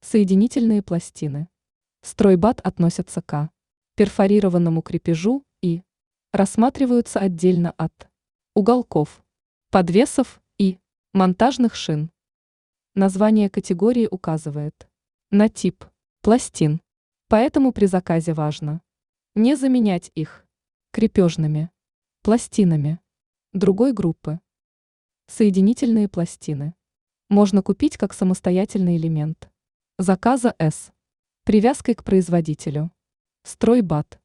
Соединительные пластины. Стройбат относятся к перфорированному крепежу и рассматриваются отдельно от уголков, подвесов и монтажных шин. Название категории указывает на тип пластин, поэтому при заказе важно не заменять их крепежными пластинами другой группы. Соединительные пластины можно купить как самостоятельный элемент заказа с привязкой к производителю. Стройбат.